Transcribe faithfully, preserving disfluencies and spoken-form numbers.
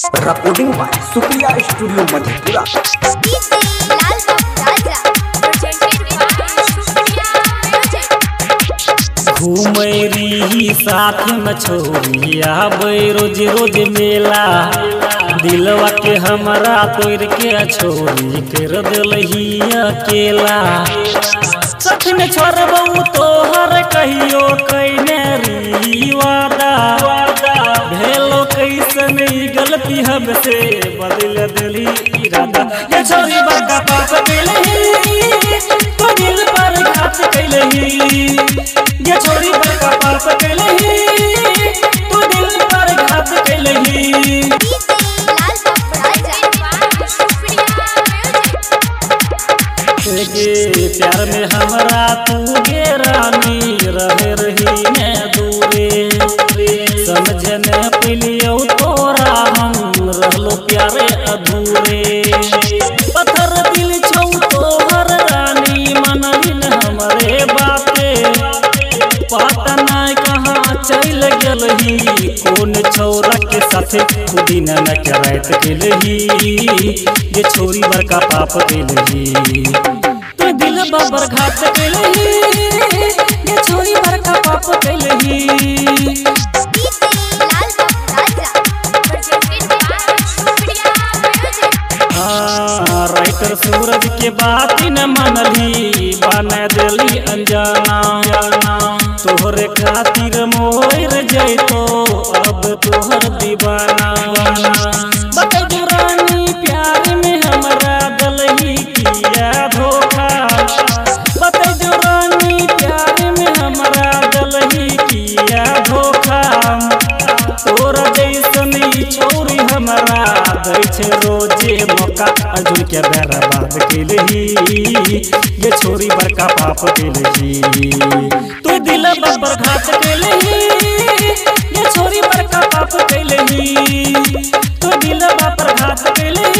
Recording by Supriya studio Madhepura. घूमरी साथ में छोरिया रोज रोज मेला दिलवा के हमारा तोड़ के छोरी कर दिलही अकेला सच में छोड़बू तोहर कहियो कहने री वादा भेलो कैसन गलती हमसे बदल दिली इरादा ये छोरी बड़का पाप कैलही तो दिल पर घात कैलही ये छोरी बड़का पाप कैलही तो दिल पर घात कैलही। प्यार में हमरा तू गे रानी रहे रही मैं दूरे समझ न पिलियो तोरा हम रहलो प्यारे अधूरे पत्थर दिल छौ तोहर रानी मनबिन हमरे बाते पता नहीं कहाँ चल गेलही कौन छौरा के साथे दिन न करैत गेलही ये छोरी बड़का पाप कैलही तो दिल बाबर घात कैलही ये छोरी बड़का पाप कैलही। राइटर सूरज के बात न मनली बना दिली अनजाना तोहरे खातिर मोर जैतो अब तोहर दीवाना बता रानी प्यार में हमरा दलही किया धोखा बता रानी प्यार में हमरा दलही किया धोखा तोरा जैसन छोरी हमरा दै छै रोजे मौका अर्जुन के बर्बाद कैलही ये छोरी बड़का पाप कैलही तू दिल पर घात कैलही ये छोरी बड़का पाप कैलही तू दिल पर घात कैलही।